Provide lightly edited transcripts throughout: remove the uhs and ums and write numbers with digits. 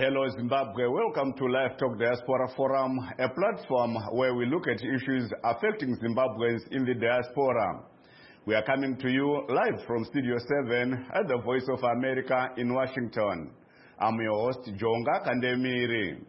Hello Zimbabwe, welcome to Live Talk Diaspora Forum, a platform where we look at issues affecting Zimbabweans in the diaspora. We are coming to you live from Studio 7 at the Voice of America in Washington. I'm your host, Jonga Kandemiri.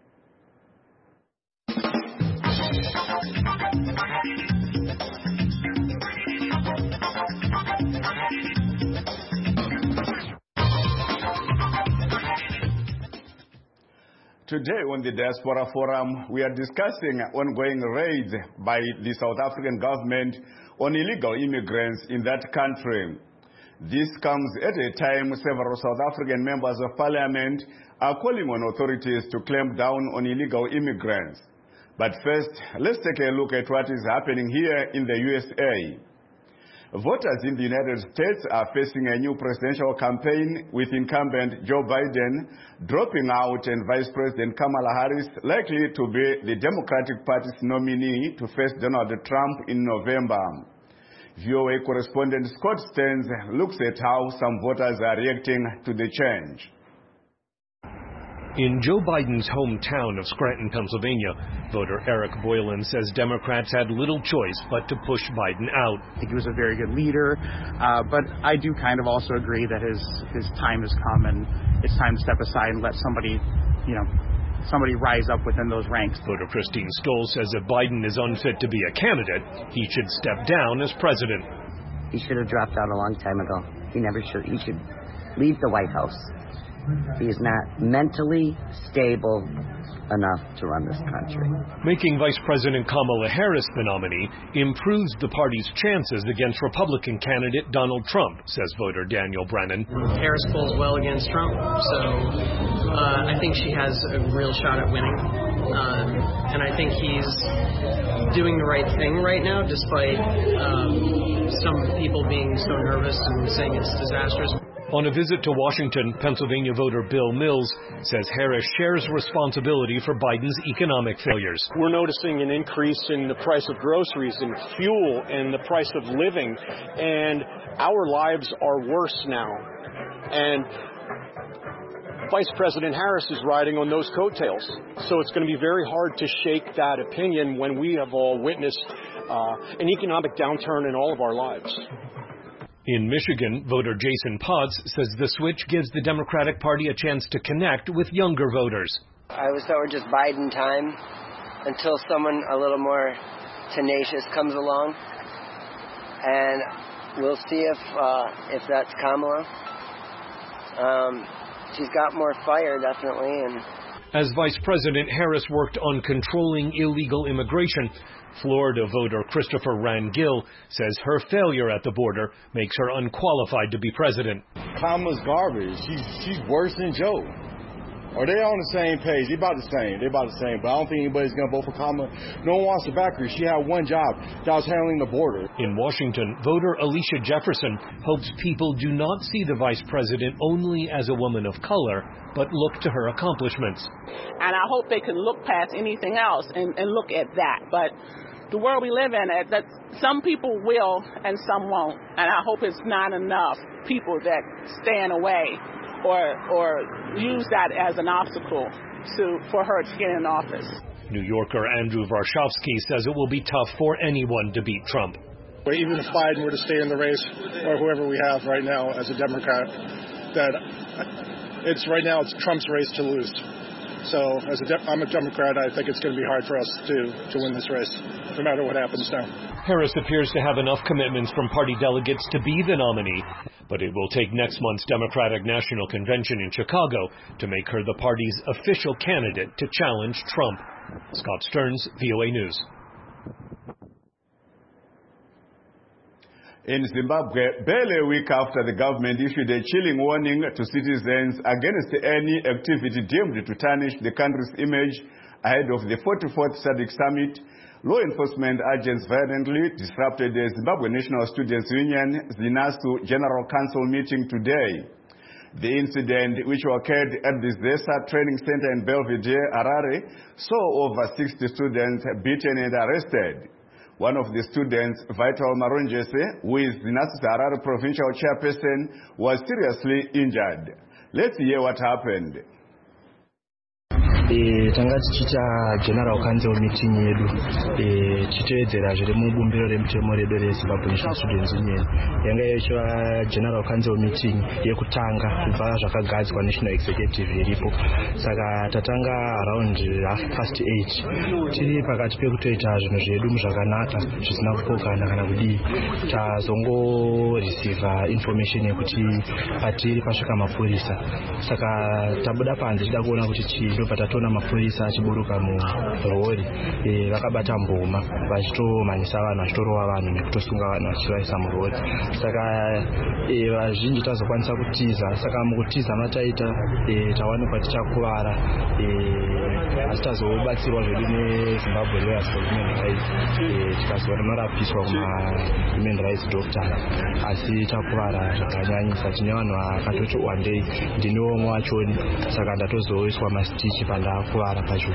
Today on the Diaspora Forum, we are discussing ongoing raids by the South African government on illegal immigrants in that country. This comes at a time several South African members of parliament are calling on authorities to clamp down on illegal immigrants. But first, let's take a look at what is happening here in the USA. Voters in the United States are facing a new presidential campaign with incumbent Joe Biden dropping out and Vice President Kamala Harris likely to be the Democratic Party's nominee to face Donald Trump in November. VOA correspondent Scott Stearns looks at how some voters are reacting to the change. In Joe Biden's hometown of Scranton, Pennsylvania, voter Eric Boylan says Democrats had little choice but to push Biden out. I think he was a very good leader, but I do kind of also agree that his time has come and it's time to step aside and let somebody rise up within those ranks. Voter Christine Stoll says if Biden is unfit to be a candidate, he should step down as president. He should have dropped out a long time ago. He never should. He should leave the White House. He is not mentally stable enough to run this country. Making Vice President Kamala Harris the nominee improves the party's chances against Republican candidate Donald Trump, says voter Daniel Brennan. Harris polls well against Trump, so I think she has a real shot at winning. And I think he's doing the right thing right now, despite some people being so nervous and saying it's disastrous. On a visit to Washington, Pennsylvania voter Bill Mills says Harris shares responsibility for Biden's economic failures. We're noticing an increase in the price of groceries and fuel and the price of living, and our lives are worse now. And Vice President Harris is riding on those coattails. So it's going to be very hard to shake that opinion when we have all witnessed an economic downturn in all of our lives. In Michigan, voter Jason Potts says the switch gives the Democratic Party a chance to connect with younger voters. I always thought we're just Biden time until someone a little more tenacious comes along. And we'll see if that's Kamala. She's got more fire, definitely. And as Vice President Harris worked on controlling illegal immigration, Florida voter Christopher Rangel says her failure at the border makes her unqualified to be president. Kamala's garbage. She's worse than Joe. Are they on the same page? They're about the same. But I don't think anybody's going to vote for Kamala. No one wants to back her. She had one job. That was handling the border. In Washington, voter Alicia Jefferson hopes people do not see the vice president only as a woman of color, but look to her accomplishments. And I hope they can look past anything else and look at that. But the world we live in, that some people will and some won't. And I hope it's not enough people that stand away or use that as an obstacle for her to get in office. New Yorker Andrew Varshavsky says it will be tough for anyone to beat Trump. Even if Biden were to stay in the race, or whoever we have right now as a Democrat, that it's Trump's race to lose. So I'm a Democrat. I think it's going to be hard for us to win this race, no matter what happens now. Harris appears to have enough commitments from party delegates to be the nominee, but it will take next month's Democratic National Convention in Chicago to make her the party's official candidate to challenge Trump. Scott Stearns, VOA News. In Zimbabwe, barely a week after the government issued a chilling warning to citizens against any activity deemed to tarnish the country's image ahead of the 44th SADC Summit, law enforcement agents violently disrupted the Zimbabwe National Students' Union ZINASU General Council meeting today. The incident, which occurred at the ZESA Training Center in Belvedere, Harare, saw over 60 students beaten and arrested. One of the students, Vital Marunjese, who is the ZINASU Harare provincial chairperson, was seriously injured. Let's hear what happened. tanga tichiita general council meeting yedu tichiteedzera zviri mubumbiro remutemo redu reZimbabwe National Students Union. Yanga ichiva general council meeting yekutanga kubva zvakagadzwa national executive iripo. Saka tatanga around 8:30 tiri pakati pekutoita zvinhu zvedu zvakanaka zvisina kupokana kana kudii. Tazongo receive information yekuti patiri pasvika mapurisa. Saka tabuda panze tichida kuona kuti chindo patatoona mapurisa achiburuka murori vakabata mboma vachitomhanyisa vanhu vachitorova vanhu nekutosunga vanhu vachivaisa murori. Saka vazhinji tazokwanisa kutiza. Saka mukutiza mataita tawanikwa tichakuvara asi tazobatsirwa zvedu neZimbabwe Lawyers for Human Rights tikazoona marapiswa kuma-human rights doctor asi takuvara zvakanyanyisa. Tine vanhu vakatoti wandei ndinewo umwe wachoni saka ndatozoiswa masitichi pandakuvara pacho.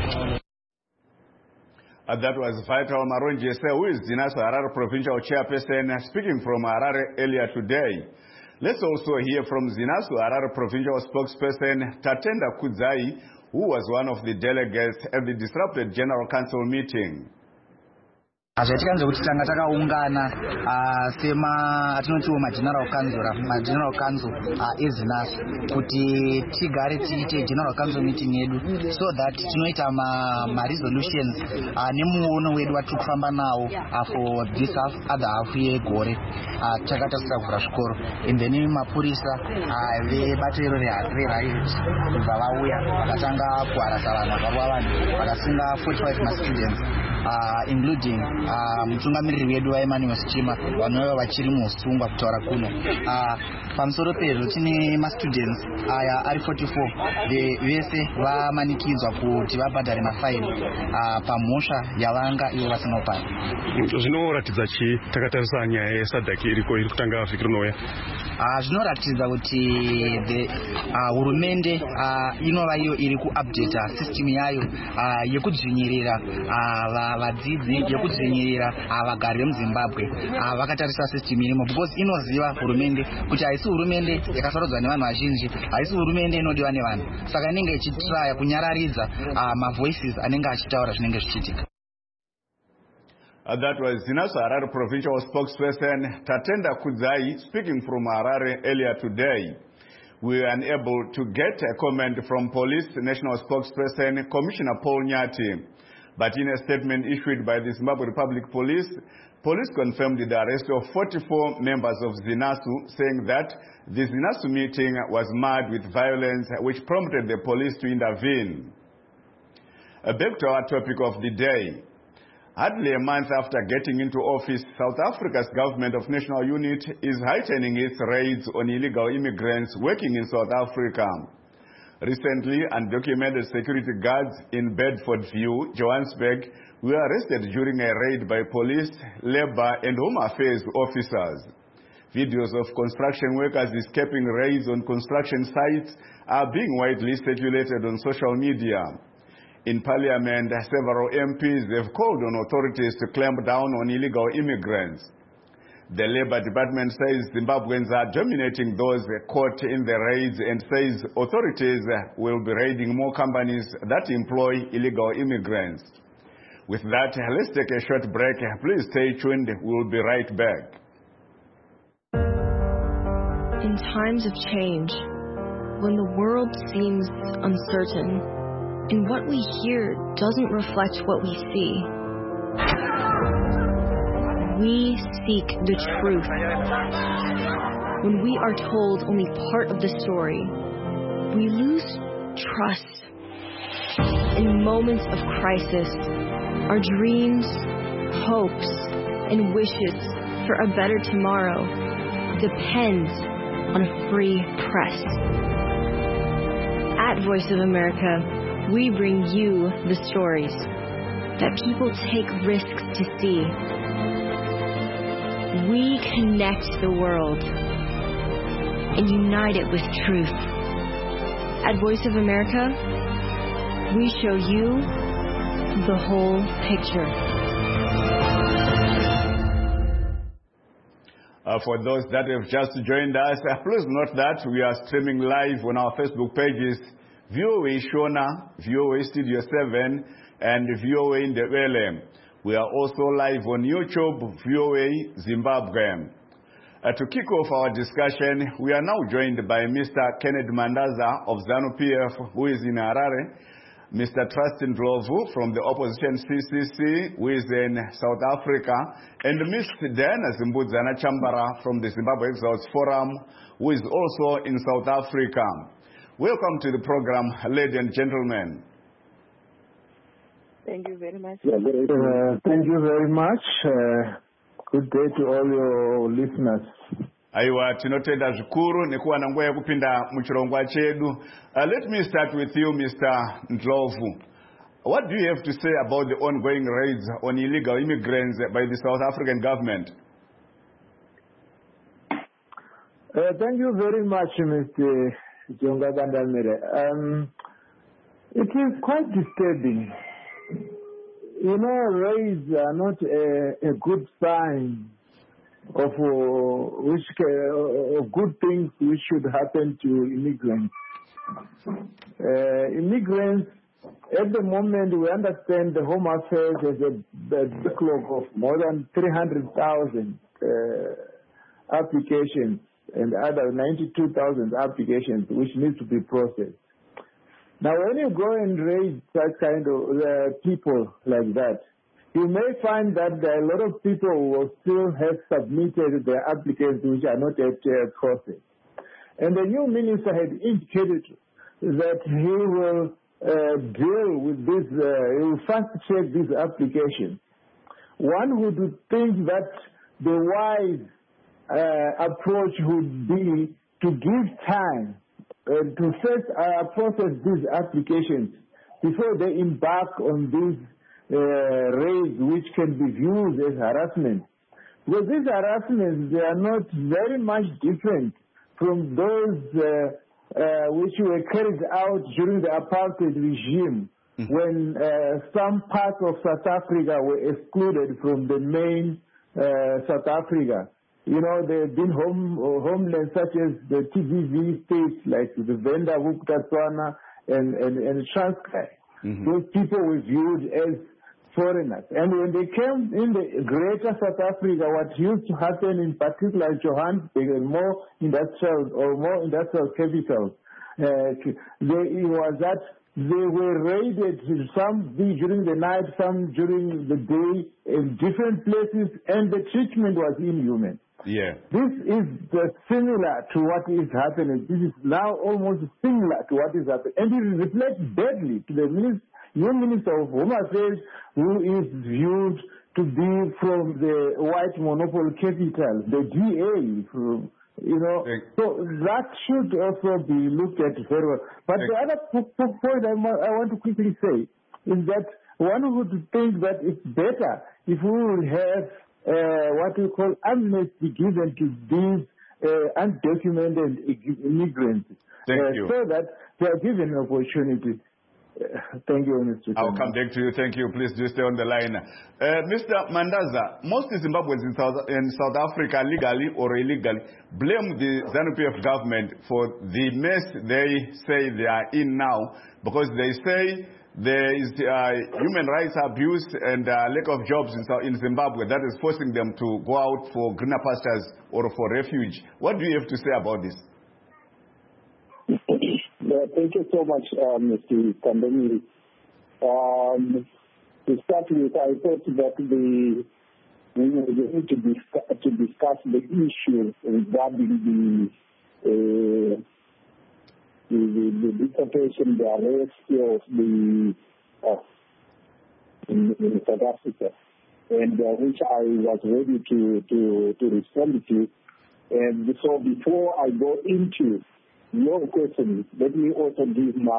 That was Vital Maronjese, who is Zinaso Harare Provincial Chairperson, speaking from Harare earlier today. Let's also hear from Zinaso Harare Provincial Spokesperson Tatenda Kudzai, who was one of the delegates at the disrupted General Council meeting. Zvatikanzwa kuti tanga takaungana atinotiwo mageneral council eZinaso kuti tigare tiite general council meeting yedu so that tinoita ma-resolutions nemuono wedu watiri kufamba nawo for this other half yegore takatasira kuvhura zvikoro and then mapurisa vebato iro reriot kubva vauya vakatanga kuharasa vanhu vakarova vanhu vakasunga 45 mastudents including mutungamiriri wedu waEmmanuel Sichima vanova vachiri musungwa kutaura kuno. Pamusoro pezvo tine mastudents aya ari 44 vese vamanikidzwa kuti vabhadhare mafaini pamhosva yavanga ivo vasina upari. Zvinoratidza chi takatarisa nyaya yesadhaki iriko iri kutanga vhiki rinouya? Zvinoratidza kuti hurumende inova iyo iri kuupdata system yayo yekudzvinyirira vadzidzi, yekudzvinyirira vagari vemuZimbabwe vakatarisa system irimo because inoziva hurumende kuti haisi hurumende yakasarodzwa nevanhu vazhinji, haisi hurumende inodiwa nevanhu, saka inenge ichitraya kunyararidza mavoices anenge achitaura zvinenge zvichiitika. That was Zinaso Harare Provincial Spokesperson Tatenda Kudzai speaking from Harare earlier today. We were unable to get a comment from Police National Spokesperson Commissioner Paul Nyati, but in a statement issued by the Zimbabwe Republic Police, police confirmed the arrest of 44 members of Zinaso, saying that the Zinaso meeting was marred with violence which prompted the police to intervene. Back to our topic of the day. Hardly a month after getting into office, South Africa's government of national unity is heightening its raids on illegal immigrants working in South Africa. Recently, undocumented security guards in Bedfordview, Johannesburg, were arrested during a raid by police, labor and home affairs officers. Videos of construction workers escaping raids on construction sites are being widely circulated on social media. In Parliament, several MPs have called on authorities to clamp down on illegal immigrants. The Labour Department says Zimbabweans are dominating those caught in the raids and says authorities will be raiding more companies that employ illegal immigrants. With that, let's take a short break. Please stay tuned. We'll be right back. In times of change, when the world seems uncertain, and what we hear doesn't reflect what we see, we seek the truth. When we are told only part of the story, we lose trust. In moments of crisis, our dreams, hopes, and wishes for a better tomorrow depends on a free press. At Voice of America, we bring you the stories that people take risks to see. We connect the world and unite it with truth. At Voice of America, we show you the whole picture. For those that have just joined us, please note that we are streaming live on our Facebook pages, VOA Shona, VOA Studio 7, and VOA Ndebele. We are also live on YouTube, VOA Zimbabwe. To kick off our discussion, we are now joined by Mr. Kenneth Mandaza of ZANU-PF, who is in Harare, Mr. Trustin Ndlovu from the opposition CCC, who is in South Africa, and Ms. Diana Zimbudzana Chambara from the Zimbabwe Exiles Forum, who is also in South Africa. Welcome to the program, ladies and gentlemen. Thank you very much. Thank you very much. Good day to all your listeners. Aiwa tinotenda zvikuru nekuwa na nguva yekupinda muchirongwa chedu. Let me start with you, Mr. Ndlovu. What do you have to say about the ongoing raids on illegal immigrants by the South African government? Thank you very much, Mr. Jonga Bandamere. It is quite disturbing. You know, raids are not a good sign of good things which should happen to immigrants. Immigrants, at the moment, we understand the Home Affairs has a backlog of more than 300,000 applications and other 92,000 applications which need to be processed. Now, when you go and raise such kind of people like that, you may find that there are a lot of people who will still have submitted their applications which are not yet processed. And the new minister had indicated that he will deal with this, he will fast-track these applications. One would think that the wise approach would be to give time to first process these applications before they embark on these raids which can be viewed as harassment. Because these harassments, they are not very much different from those which were carried out during the apartheid regime when some parts of South Africa were excluded from the main South Africa. You know, there have been homelands such as the TVV states like the Venda, Botswana, and Transkei. Those people were viewed as foreigners. And when they came in the greater South Africa, what used to happen in particular Johannesburg and more industrial capitals, it was that they were raided, some during the night, some during the day, in different places, and the treatment was inhuman. Yeah. This is similar to what is happening. This is now almost similar to what is happening. And it reflects badly to the new Minister of Home Affairs, who is viewed to be from the white monopoly capital, the DA, you know. So that should also be looked at very well. But the other point I want to quickly say is that one would think that it's better if we will have what we call amnesty given to these undocumented immigrants, so that they are given an opportunity. Thank you, Mr. I'll come back to you. Thank you. Please do stay on the line. Mr. Mandaza, most Zimbabweans in South Africa, legally or illegally, blame the ZANU-PF government for the mess they say they are in now, because they say there is human rights abuse and lack of jobs in Zimbabwe that is forcing them to go out for greener pastures or for refuge. What do you have to say about this? Thank you so much, Mr. Kandamiri. To start with, I thought that we need to discuss the issue regarding the deportation, the arrest of in South Africa, and which I was ready to respond to. And so before I go into your question, let me also give my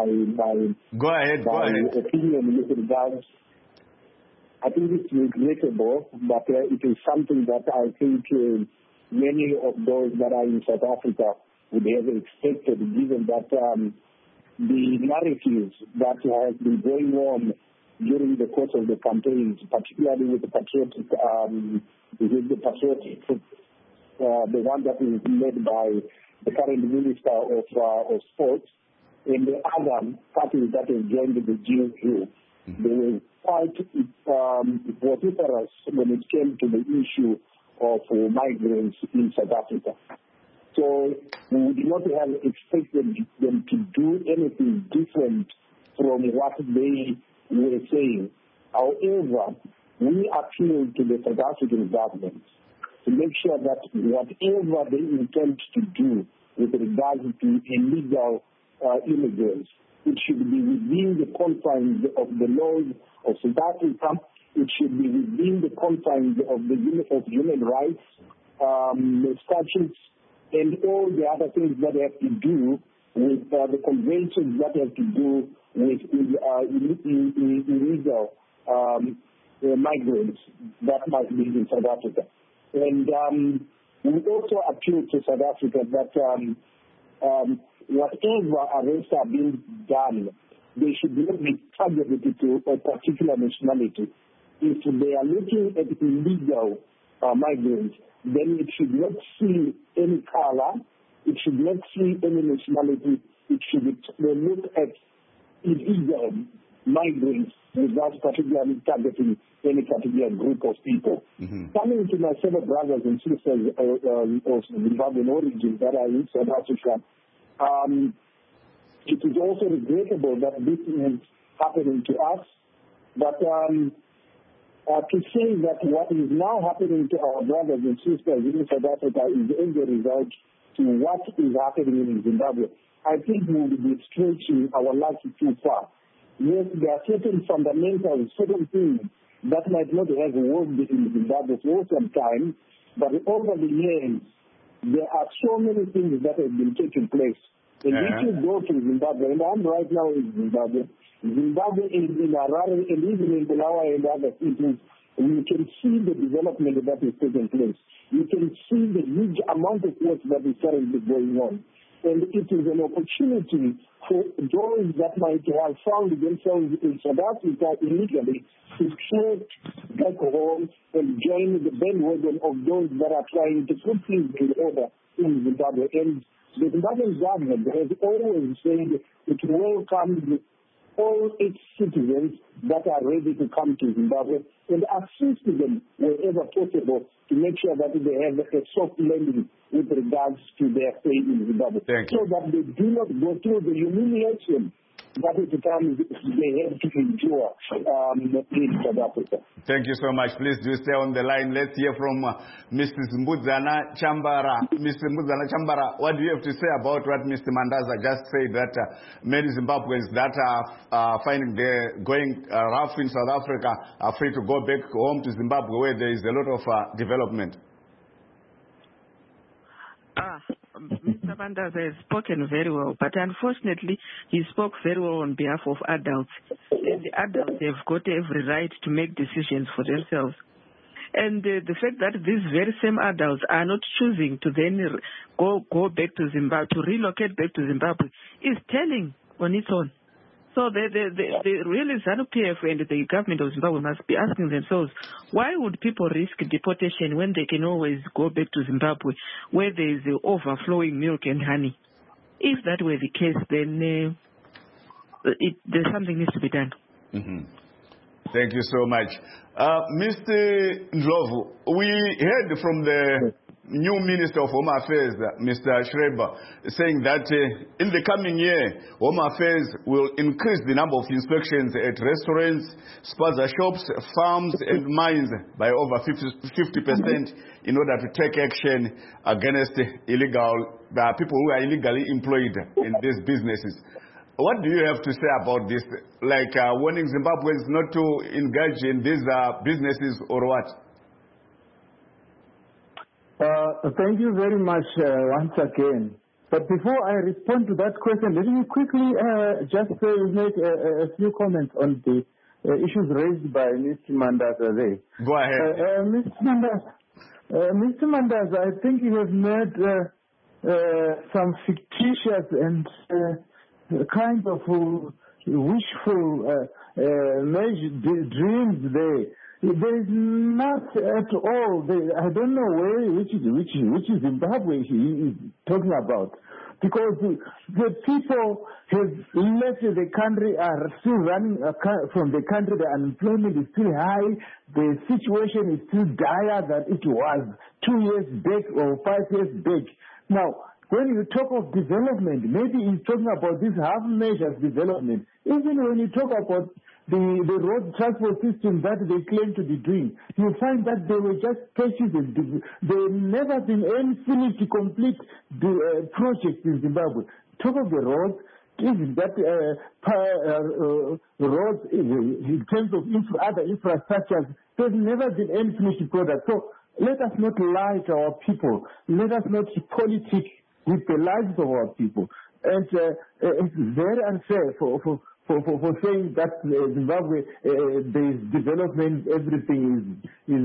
opinion with regards. I think it's regrettable, but it is something that I think many of those that are in South Africa would have expected, given that the narratives that have been going on during the course of the campaigns, particularly with the patriotic, the one that is led by the current Minister of Sports, and the other parties that have joined the GNU, they were quite vociferous when it came to the issue of migrants in South Africa. So we would not have expected them to do anything different from what they were saying. However, we appeal to the South African government to make sure that whatever they intend to do with regard to illegal immigrants, it should be within the confines of the laws of South Africa. It should be within the confines of the human rights statutes and all the other things that have to do with the conventions that have to do with illegal migrants that might be in South Africa. And we also appeal to South Africa that whatever arrests are being done, they should not be targeted to a particular nationality. If they are looking at illegal migrants, then it should not see any color, it should not see any nationality, it should look at illegal migrants without particularly targeting any particular group of people. Coming to my fellow brothers and sisters of Zimbabwean origin that are in South Africa, it is also regrettable that this is happening to us, but to say that what is now happening to our brothers and sisters in South Africa is as a result to what is happening in Zimbabwe, I think we will be stretching our luck too far. Yes, there are certain fundamentals, certain things that might not have worked in Zimbabwe for some time, but over the years, there are so many things that have been taking place. And if you go to Zimbabwe, and I'm right now in Zimbabwe, Zimbabwe is in Harare and even in Bulawayo and other cities, you can see the development that is taking place. You can see the huge amount of work that is currently going on. And it is an opportunity for those that might have found themselves in South Africa illegally to trek back home and join the bandwagon of those that are trying to put things in order in Zimbabwe. And the Zimbabwean government has always said it welcomes all its citizens that are ready to come to Zimbabwe and assist them wherever possible to make sure that they have a soft landing with regards to their stay in Zimbabwe. So that they do not go through the humiliation that at times they have to endure in South Africa. Thank you so much. Please do stay on the line. Let's hear from Mrs. Mbudzana Chambara. Mr. Mbudzana Chambara, what do you have to say about what Mr. Mandaza just said, that many Zimbabweans that are finding they're going rough in South Africa are free to go back home to Zimbabwe where there is a lot of development? Mr. Mandaza has spoken very well, but unfortunately he spoke very well on behalf of adults. And the adults have got every right to make decisions for themselves. And the fact that these very same adults are not choosing to then go back to Zimbabwe, to relocate back to Zimbabwe, is telling on its own. So the really ZANU-PF and the government of Zimbabwe must be asking themselves, why would people risk deportation when they can always go back to Zimbabwe where there is overflowing milk and honey? If that were the case, then there's something needs to be done. Thank you so much. Mr. Ndlovu, we heard from the new Minister of Home Affairs, Mr. Schreiber, saying that in the coming year, Home Affairs will increase the number of inspections at restaurants, spaza shops, farms and mines by over 50% in order to take action against people who are illegally employed in these businesses. What do you have to say about this? Like warning Zimbabweans not to engage in these businesses or what? Thank you very much once again. But before I respond to that question, let me quickly just make a few comments on the issues raised by Mr. Mandaza there. Go ahead. Mr. Mandaza, I think you have made some fictitious and kind of wishful dreams there. There is not at all. I don't know which is Zimbabwe he is talking about. because the people have left the country, are still running from the country. The unemployment is still high. The situation is still dire than it was 2 years back or 5 years back. Now, when you talk of development, maybe he's talking about this half-measures development. Even when you talk about the road transport system that they claim to be doing, you find that they were just patches. There never been any finished complete project in Zimbabwe. Talk of the roads, even that roads in terms of other infrastructures, there's never been any finished product. So let us not lie to our people. Let us not politic with the lives of our people. And it's very unfair for saying that Zimbabwe, there is development, everything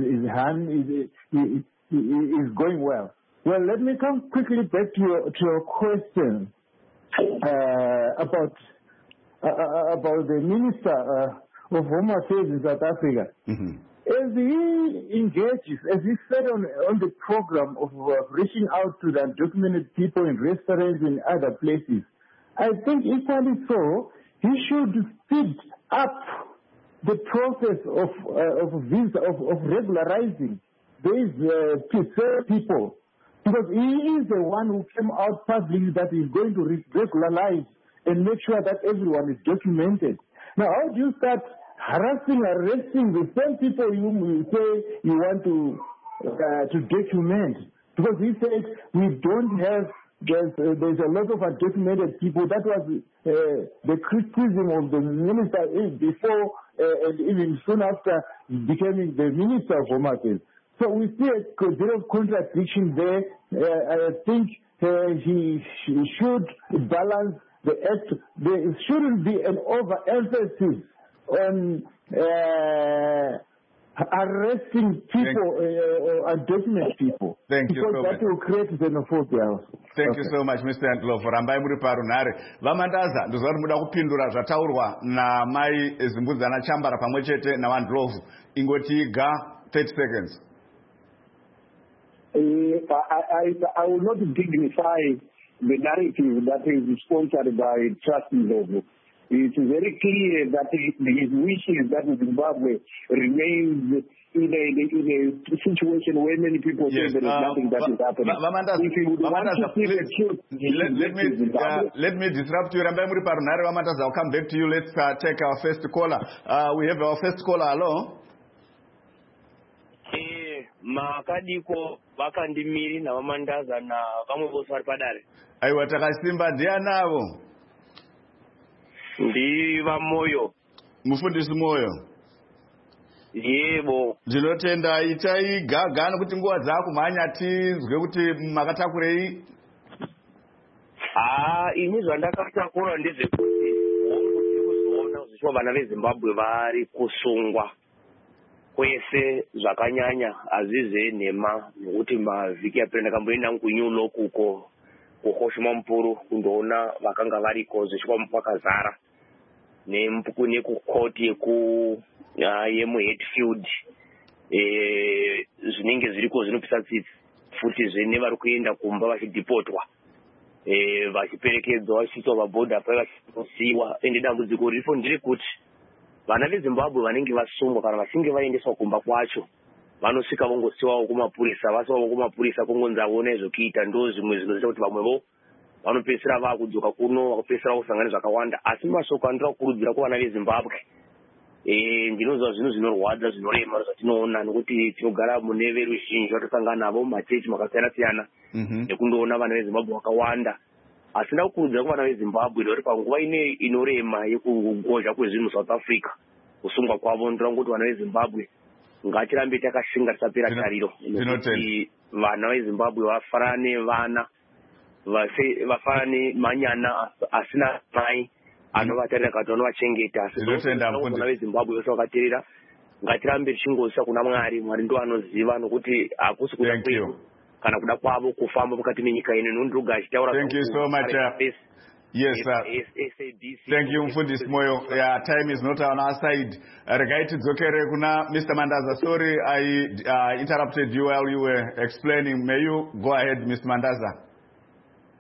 is going well. Well, let me come quickly back to your question about the Minister of Home Affairs in South Africa. Mm-hmm. As he engages, as he said on the program of reaching out to the undocumented people in restaurants and other places, I think equally so, he should speed up the process of regularizing these people, because he is the one who came out publicly that he's going to regularize and make sure that everyone is documented. Now, how do you start arresting the same people whom you say you want to document? Because he said we don't have. There's a lot of undocumented people. That was the criticism of the minister before and even soon after becoming the Minister of Home Affairs. So we see a bit of contradiction there. I think he should balance the act. There shouldn't be an overemphasis on arresting people or undocumented people. Thank you so much. That will create xenophobia. Thank you so much, Mr. Ndlovu. Rambai muri parunhare. Vamandaza, ndizva kuti muda kupindura zvataurwa namai Zimbudzana Chambara pamwe chete naVandlovu. Ingotiga 30 seconds. I will not dignify the narrative that is sponsored by Trust Ndlovu. It's very clear that his wish is that Zimbabwe remains in a situation where many people say there is nothing that is happening. If you would want to see the truth, let me disrupt you. Rambai muri parunhare, Vamandaza, I'll come back to you. Let's take our first caller. We have our first caller. Hello. Makadiko vakandimiri naVamandaza na vamwe vose vari padare. Aiwa, takasimba ndianavo. Ndiva Moyo. Mufundisi Moyo. Yebo. Ndinotenda itai gaga nokuti nguva dzakumhanya tizwe kuti makatakurei. Ini zvandakatakura ndezvekuti hongu tiri kuzoona zvichwa vana veZimbabwe vari kusungwa kwese zvakanyanya azvize nhema nokuti mavhiki apera ndakamboenda kuNew York uko kuHoshima Mpuru kundoona vakanga variko zvichwa pakazara nekukoti yemuHatfield zvinenge zviriko zvinopisa tsitsi futizve nevari kuenda kumba vachidhipotwa vachiperekedzwa vachiiswa pabhodha pai vachisiiwa. Ende dambudziko riripo nderekuti vana veZimbabwe vanenge vasungwa kana vachinge vaendeswa kumba kwacho vanosvika vongosiwawo kumapurisa, vasiwawo kumapurisa kongonzi avona zvokuita. Ndo zvimwe zvinoita kuti vamwevo vanopedzisira vakudzoka kuno vakupedzisira kusangana zvakawanda. Asi mashoko andira kukurudzira kuvana veZimbabwe, ndinozva zvinhu zvinorwadza zvinorema zvatinoona nokuti tinogara mune veruzhinji vatosangana navo mumachechi makasiyana siyana nekundoona vana veZimbabwe vakawanda. Asi ndakukurudzira kuvana veZimbabwe nekuti panguva inorema yekugozha kwezvinhu South Africa kusungwa kwavo, ndira kuti vana veZimbabwe ngatirambe takashinga tisapera tariro nekuti vana veZimbabwe vafanane vana vafanane manyana asina mai anovatarira kuti vanovachengeta. Asi vana veZimbabwe vose vakateerera ngatirambe tichingozisa kuna Mwari. Mwari ndo anoziva nokuti hakusi kuda kwedu kana kuda kwavo kufamba mukati menyika ino. Nondiroga achitaura. Thank you so much. Yes, thank you, Mfundisi Moyo. Time is not on our side. Regai tidzokere kuna Mr. Mandaza. Sorry, I interrupted you while you were explaining. May you go ahead, Mr. Mandaza?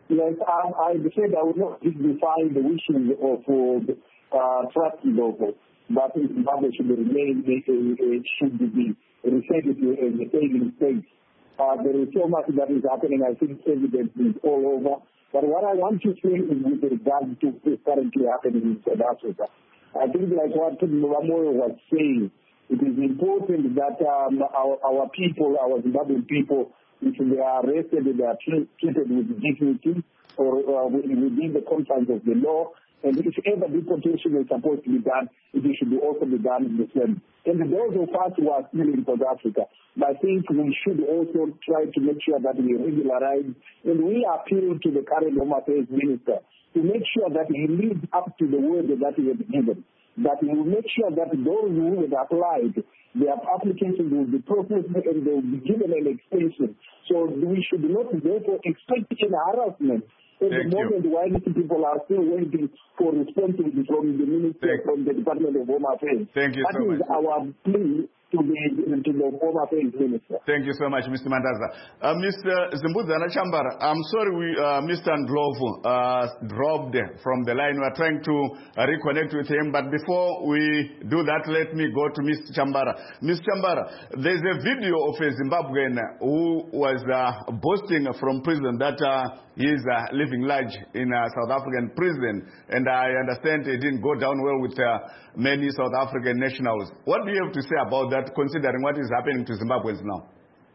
Yes, I said I would not define the wishes of trust local, but Zimbabwe should remain, should be referred to as a failing state. There is so much that is happening. I think evidence is all over. But what I want to say is with regard to what is currently happening in South Africa. I think like what Mwamoyo was saying, it is important that our people, our Zimbabwean people, if they are arrested, they are treated with dignity or within the confines of the law. And if ever deportation is supposed to be done, it should also be done in the same. And those of us who are still in South Africa, I think we should also try to make sure that we regularize. And we appeal to the current Home Affairs Minister to make sure that he lives up to the word that he has given. That he will make sure that those who have applied, their applications will be processed and they will be given an extension. So we should not therefore expect any harassment at the moment while people are still waiting for responses from the Minister, from the Department of Home Affairs. Thank you so much. That is our plea to the Home Affairs Minister. Thank you so much, Mr. Mandaza. Mr. Zimbuzana Chambara, I'm sorry Mr. Ndlovu dropped from the line. We're trying to reconnect with him, but before we do that, let me go to Mr. Chambara. Mr. Chambara, there's a video of a Zimbabwean who was boasting from prison that he is living large in a South African prison, and I understand it didn't go down well with many South African nationals. What do you have to say about that, considering what is happening to Zimbabweans now?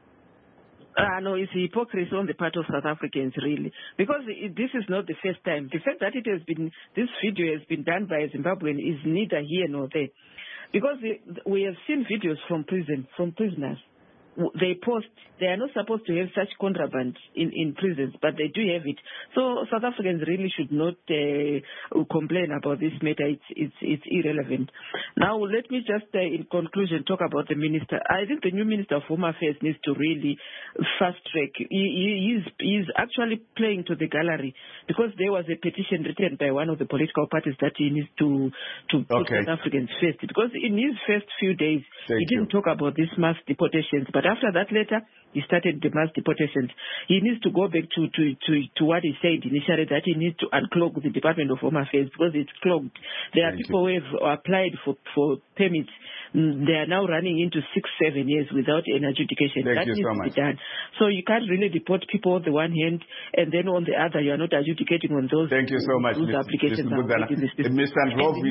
No, it's hypocrisy on the part of South Africans, really. Because this is not the first time. The fact that this video has been done by a Zimbabwean is neither here nor there. Because we have seen videos from prisoners. They post, they are not supposed to have such contraband in prisons, but they do have it. So South Africans really should not complain about this matter. It's irrelevant. Now, let me just, in conclusion, talk about the minister. I think the new Minister of Home Affairs needs to really fast track. He's actually playing to the gallery, because there was a petition written by one of the political parties that he needs to put South Africans first. Because in his first few days, he didn't talk about these mass deportations, but after that letter, he started the mass deportations. He needs to go back to what he said initially, that he needs to unclog the Department of Home Affairs, because it's clogged. There are people who have applied for permits. They are now running into 6-7 years without an adjudication. That needs to be done. So you can't really deport people on the one hand, and then on the other, you are not adjudicating on those. Thank you so much, applications. Mr. Ndlovu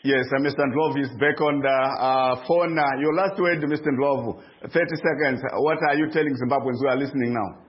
is back on the phone. Your last word, Mr. Ndlovu, 30 seconds. What are you telling Zimbabweans who are listening now?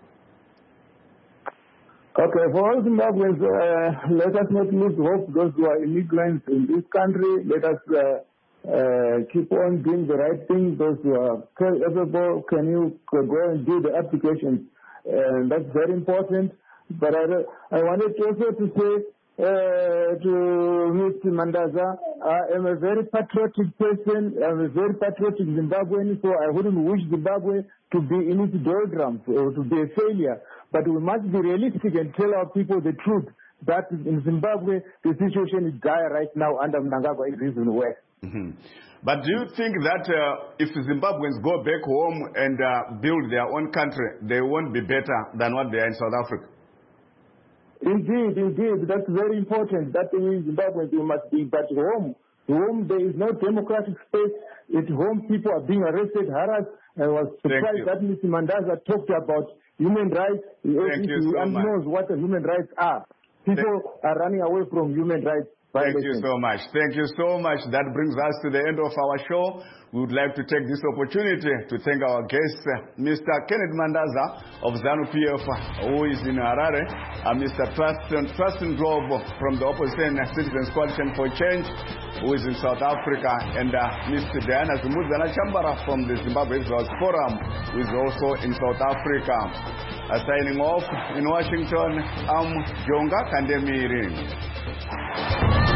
Okay, for all Zimbabweans, let us not lose hope. Those who are immigrants in this country, let us keep on doing the right thing. Those who are capable, can you go and do the applications? And that's very important. But I wanted also to say to Mr. Mandaza, I am a very patriotic person. I'm a very patriotic Zimbabwean, so I wouldn't wish Zimbabwe to be in its doldrums or to be a failure. But we must be realistic and tell our people the truth, that in Zimbabwe, the situation is dire right now under Mnangagwa in Reason West. But do you think that if Zimbabweans go back home and build their own country, they won't be better than what they are in South Africa? Indeed. That's very important. That means Zimbabweans, you must be back home. Home, there is no democratic space. At home, people are being arrested, harassed. I was surprised that Mr. Mandaza talked about human rights. He knows what the human rights are. People are running away from human rights. Thank you so much. Thank you so much. That brings us to the end of our show. We would like to take this opportunity to thank our guest, Mr. Kenneth Mandaza of ZANU-PF, who is in Harare, Mr. Tristan Globe from the Opposition Citizens Coalition for Change, who is in South Africa, and Mr. Diana Zimbuzana Chambara from the Zimbabwe Exodus Forum, who is also in South Africa. Signing off in Washington, I'm Jonga Kandemiri.